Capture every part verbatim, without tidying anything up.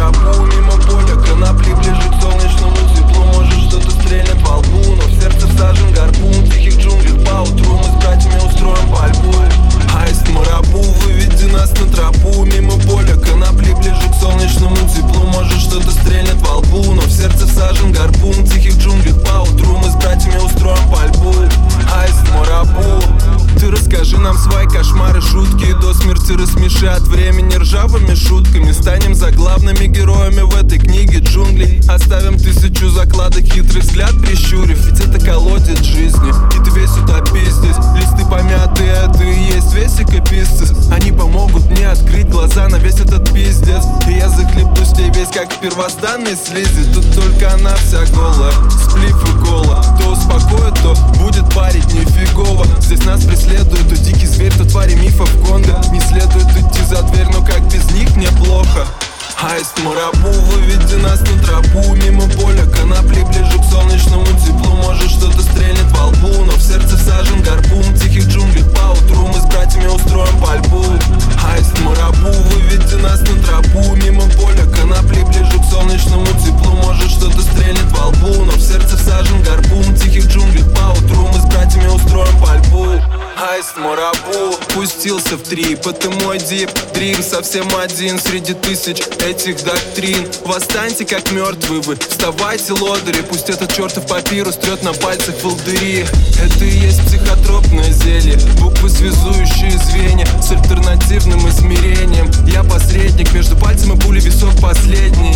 марабу, мимо поля конопли, ближе к солнечному теплу. Может что-то стрельнет во лбу, но в сердце всажен гарпун. В тихих джунглях поутру мы с братьями устроим пальбу. Аист марабу, выведи нас на тропу, мимо поля конопли, ближе к солнечному теплу. Может что-то стрельнет во лбу, но в сердце всажен гарпун. В тихих джунглях поутру мы с братьями устроим пальбу. Аист марабу. Ты расскажи нам свои кошмары, шутки и до смерти рассмеши от времени ржавыми шутками. Станем заглавными героями в этой книге джунглей. Оставим тысячу закладок, хитрый взгляд прищурив, ведь это колодец жизни, и ты весь утопись здесь. Листы помятые, а ты и есть весь экописцис. Они помогут мне открыть глаза на весь этот пиздец, и я захлебнусь в ней весь как в первозданной слизи. Тут только она вся голая, сплив и кола. То успокоит, то будет парить нифигово. Здесь нас преследует то дикий зверь, то твари мифов Конго. Не следует идти за дверь, но как без них мне плохо. Аист марабу, выведи нас на тропу, мимо поля конопли, ближе к солнечному теплу. Может что-то стрельнет во лбу, но в сердце всажен гарпун. В тихих джунглях поутру мы с братьями устроим пальбу. Аист марабу, выведи нас на тропу, мимо поля конопли, ближе к солнечному теплу. Может что-то стрельнет во лбу, но в сердце всажен гарпун. В тихих джунглях поутру мы с братьями устроим пальбу. Аист марабу пустился в трип, это мой дип дрим. Совсем один среди тысяч этих доктрин. Восстаньте как мертвые вы, вставайте лодыри. Пусть этот чертов папирус трет на пальцах волдыри. Это и есть психотропное зелье, буквы связующие звенья с альтернативным измерением. Я посредник между пальцем и пулей, висок последний.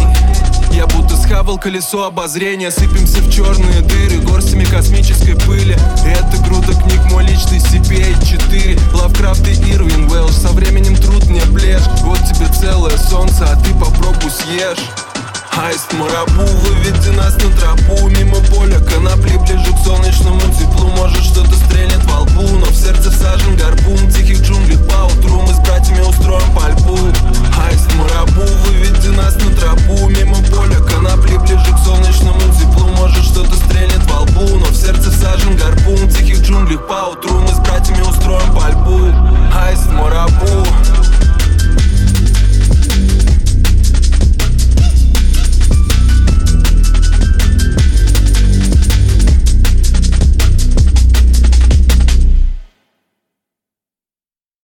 Я будто схавал колесо обозрения. Сыпемся в черные дыры горстями космической пыли. И это груда книг, мой личный си пи эй четыре. Лавкрафт и Ирвин Уэлш, со временем труд мне блажь. Вот тебе целое солнце, а ты попробуй съешь. Аист марабу, выведи нас на тропу, мимо поля конопли, ближе к солнечному теплу. Может что-то стрельнет во лбу, но в сердце всажен гарпун. В тихих джунглях поутру мы с братьями устроим пальбу.